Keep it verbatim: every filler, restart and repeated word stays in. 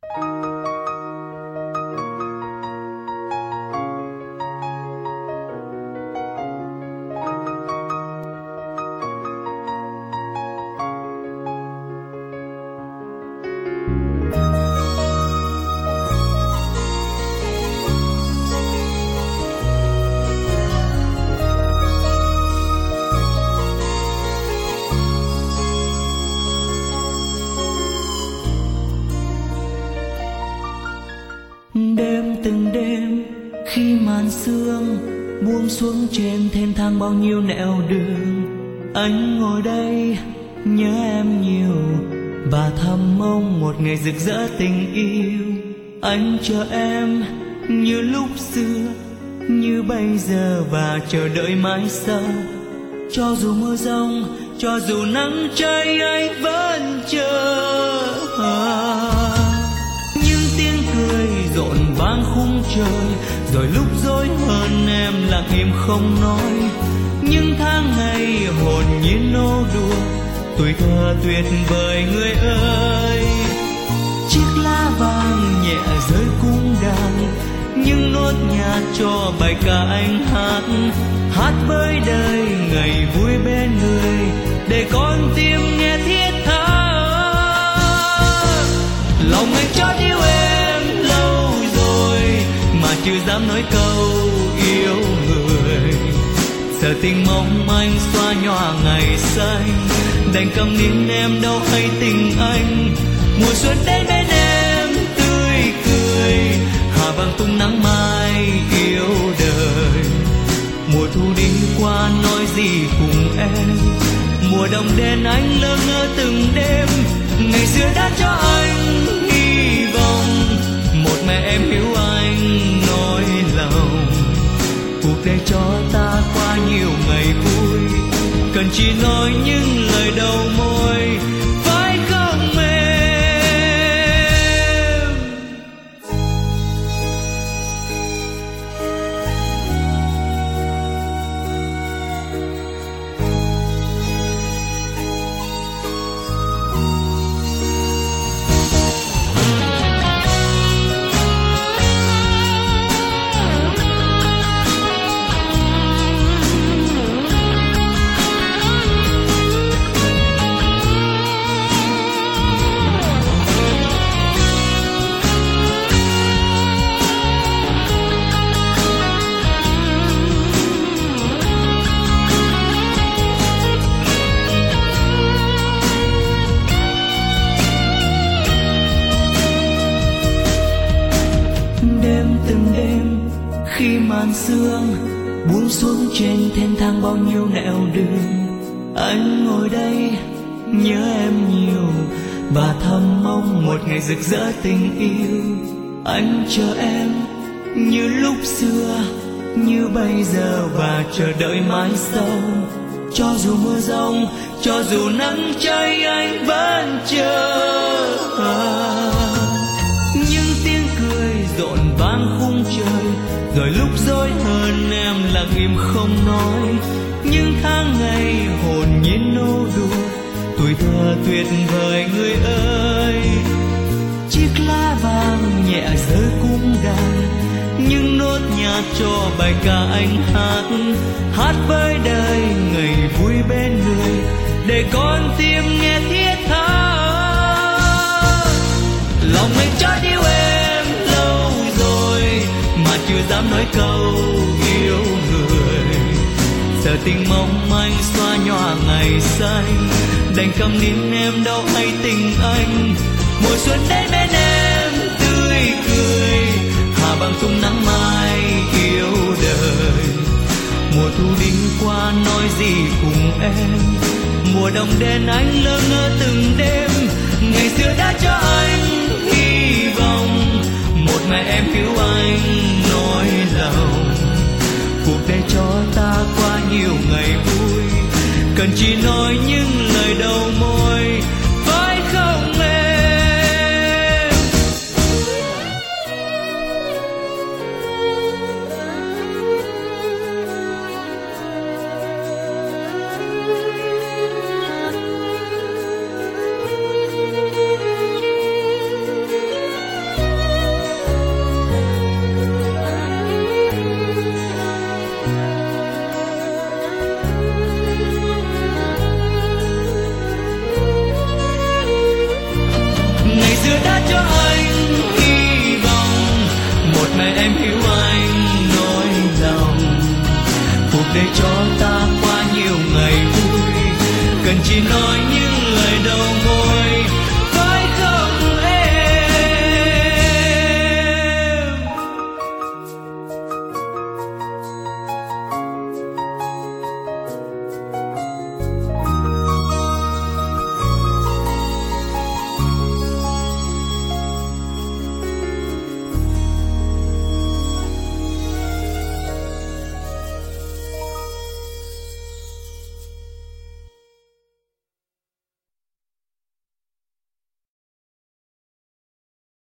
Đêm từng đêm khi màn sương buông xuống trên thênh thang bao nhiêu nẻo đường, anh ngồi đây nhớ em nhiều và thầm mong một ngày rực rỡ tình yêu. Anh chờ em như lúc xưa, như bây giờ và chờ đợi mãi sau. Cho dù mưa giông, cho dù nắng cháy, anh vẫn chờ. Những tiếng cười rộn vang khung trời, rồi lúc dối hơn em lặng im không nói. Những tháng ngày hồn nhiên nô đùa, tuổi thơ tuyệt vời người ơi. Chiếc lá vàng nhẹ rơi cung đàn, những nốt nhạc cho bài ca anh hát. Hát với đời ngày vui bên người, để con tim nghe thiết tha. Lòng anh chót yêu em lâu rồi, mà chưa dám nói câu yêu người. Giờ tình mong anh xóa nhòa ngày xanh, đành câm nín em đâu hay tình anh. Mùa xuân đến bên em tươi cười, hà vàng tung nắng mai yêu đời. Mùa thu đi qua nói gì cùng em, mùa đông đến anh lơ ngơ từng đêm. Ngày xưa đã cho anh hy vọng, một mẹ em hiểu anh nói lòng. Cuộc đời cho ta qua nhiều ngày vui, cần chỉ nói những lời đầu môi, phải không em? Khi màn sương buông xuống trên thênh thang bao nhiêu nẻo đường, anh ngồi đây nhớ em nhiều và thầm mong một ngày rực rỡ tình yêu. Anh chờ em như lúc xưa, như bây giờ và chờ đợi mãi sau. Cho dù mưa giông, cho dù nắng cháy, anh vẫn chờ. Những tiếng cười rộn vang khung trời, rồi lúc dối hơn em lặng im không nói. Những tháng ngày hồn nhiên nô đùa, tuổi thơ tuyệt vời người ơi. Chiếc lá vàng nhẹ rơi cung đàn, những nốt nhạc cho bài ca anh hát. Hát với đời ngày vui bên người, để con tim nghe thiết tha. Lòng anh chót yêu em lâu rồi, mà chưa dám nói câu yêu người. Giờ tình mong anh xóa nhòa ngày xanh, đành câm nín em đâu hay tình anh. Mùa xuân đến bên em tươi cười, hà vàng tung nắng mai yêu đời. Mùa thu đi qua nói gì cùng em, mùa đông đến anh lơ ngơ từng đêm. Ngày xưa đã cho anh hy vọng, một ngày em cứu anh nói lòng. Cuộc đời cho ta qua nhiều ngày vui, cần chỉ nói những lời đầu môi, phải không em? để cho ta qua nhiều ngày vui. Cần chỉ nói